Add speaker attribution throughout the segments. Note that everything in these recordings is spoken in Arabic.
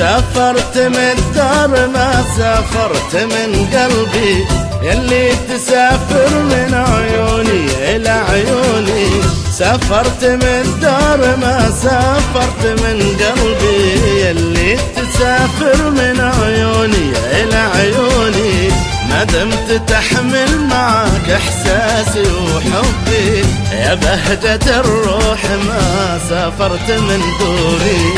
Speaker 1: سافرت من الدار ما سافرت من قلبي، يلي تسافر من عيوني إلى عيوني. سافرت من الدار ما سافرت من قلبي، يلي تسافر من عيوني إلى عيوني. ما دمت تحمل معك إحساسي وحبي، يا بهجة الروح ما سافرت من دوني.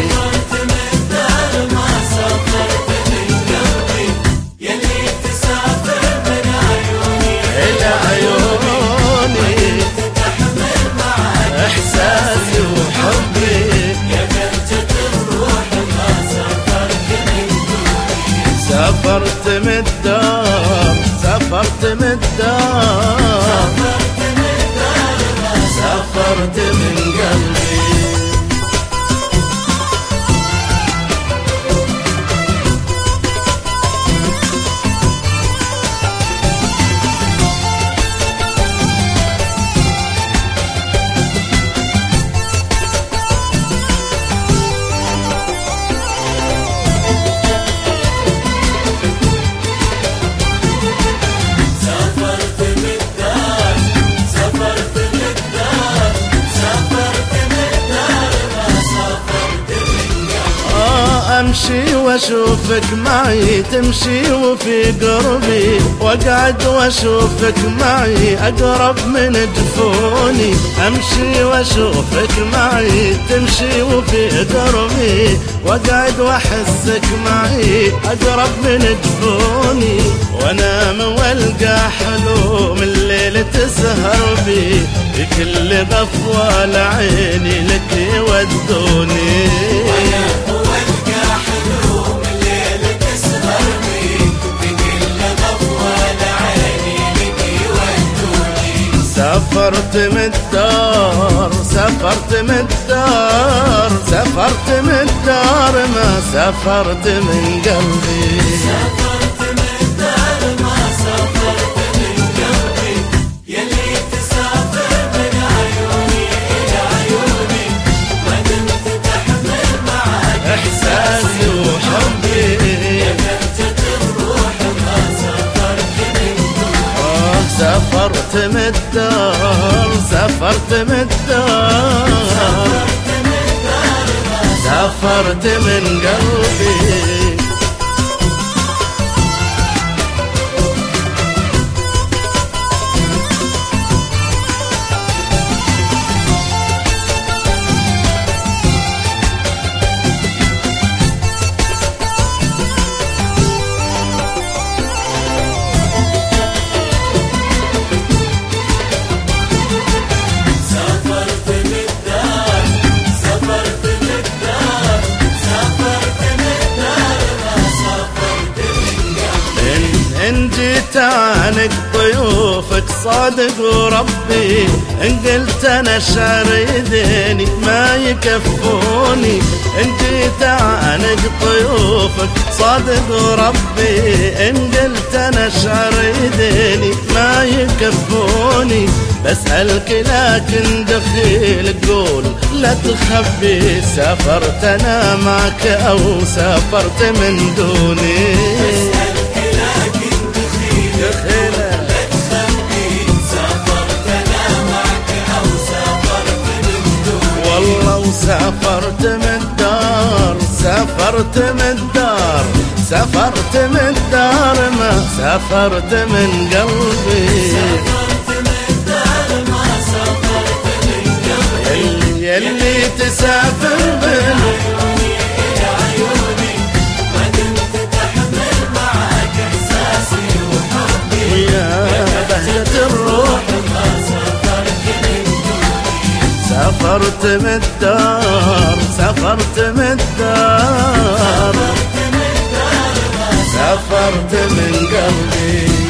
Speaker 1: سافرت من الدار سافرت من الدار سافرت من قلبي. أمشي واشوفك معي تمشي وفي قربي، واقعد واشوفك معي أقرب من جفوني. أمشي واشوفك معي تمشي وفي قربي، واقعد واحسك معي أقرب من جفوني. وانام والقى حلوم الليل تسهر بي، بكل غفوة لعيني لك يودوني. سافرت من الدار سافرت من الدار سافرت من الدار ما سافرت من قلبي.
Speaker 2: سافرت من الدار ما سافرت من قلبي، يلي تسافر من عيوني إلى عيوني. ما دمت تحمل معك
Speaker 1: إحساسي وحبي،
Speaker 2: يا بهجة الروح ما سافرت من دوني.
Speaker 1: سافرت من الدار سافرت من الدار سافرت من قلبي. إن جيت عنك ضيوفك صادق وربي، إن قلت أنا شعر يديني ما يكفوني. إن جيت عنك ضيوفك صادق وربي، إن قلت أنا شعر يديني ما يكفوني. بسألك لكن دخيل قول لا تخبي، سافرت أنا معك أو سافرت من دوني. سافرت من الدار سافرت من الدار سافرت من الدار ما سافرت من قلبي.
Speaker 2: سافرت من الدار ما سافرت من قلبي،
Speaker 1: يلي تسافر من
Speaker 2: عيوني إلى عيوني. ما دمت تحمل معك إحساسي وحبي،
Speaker 1: ويا بهجة الروح
Speaker 2: ما سافرت من دوني.
Speaker 1: سافرت من الدار سافرت من الدار سافرت من قلبي.